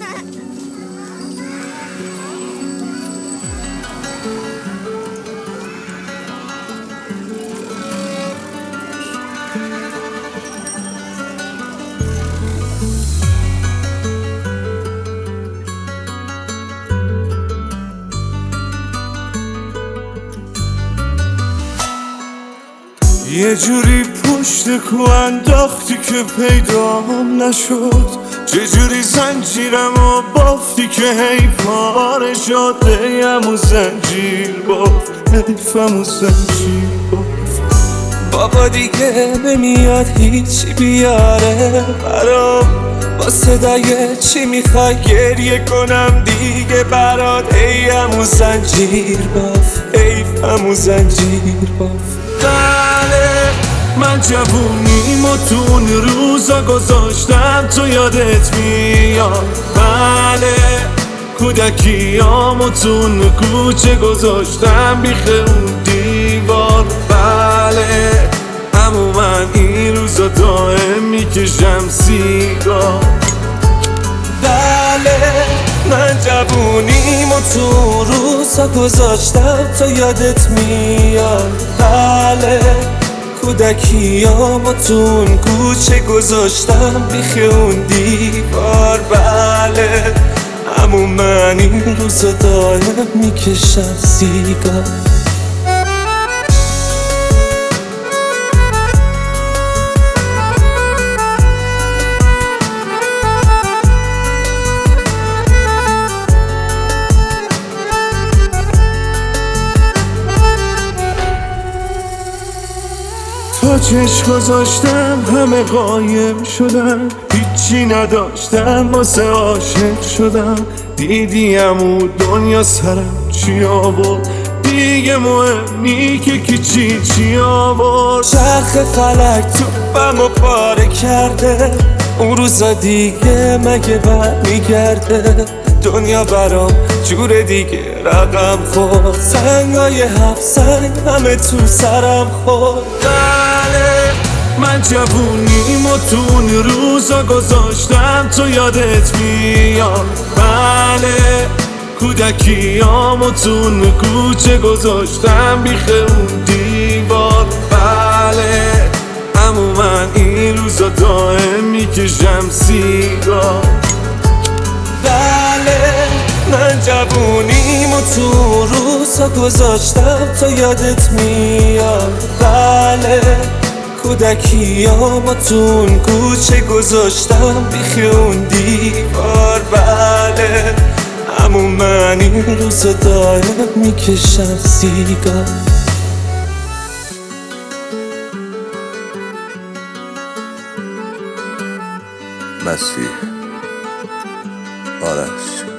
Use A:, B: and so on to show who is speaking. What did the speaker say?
A: یه جوری پشت کو انداختی که پیدام نشد، چجوری زنجیرمو بافتی که هی پاره شد. همون زنجیر بافت، حیفمون زنجیر بافت. بابا دیگه نمیاد هیچی بیاره برام، با صدای چی میخوای گریه کنم دیگه برات. ای همون زنجیر بافت، حیفمون زنجیر بافت. بله من جوونیمو تو اون روزا گذاشتم، تو یادت میاد. بله کودکیامو تو اون کوچه گذاشتم بیخ اون دیوار. بله اما من این روزا دائم میکشم سیگار. بله من جوونیمو تو روزا گذاشتم، تو یادت میاد. بله کودکیامو تو اون کوچه گذاشتم بیخ اون دیوار. بله اما من این روزا دائم میکشم سیگار. تا چشم گذاشتم همه قایم شدن، هیچی نداشتم واسه عاشق شدم. دیدیم و دنیا سرم چی آورد، دیگه مهم نی که کی چی آورد. چرخ فلک توپمو پاره کرده، اون روزا دیگه مگه برمیگرده. دنیا برام جور دیگه رقم خورد، سنگای 7 سنگ همه تو سرم خورد. بله من جوونیمو تو اون روزا گذاشتم، تو یادت میاد. بله کودکیامو تو اون کوچه گذاشتم بیخ اون دیوار. بله اما من این روزا دائم میکشم سیگار. بله من جوونیمو تو روزا گذاشتم، تو یادت میاد. بله کودکیامو تو اون کوچه گذاشتم بیخ اون دیوار. بله اما من این روزا دائم میکشم سیگار.
B: مسیح آرش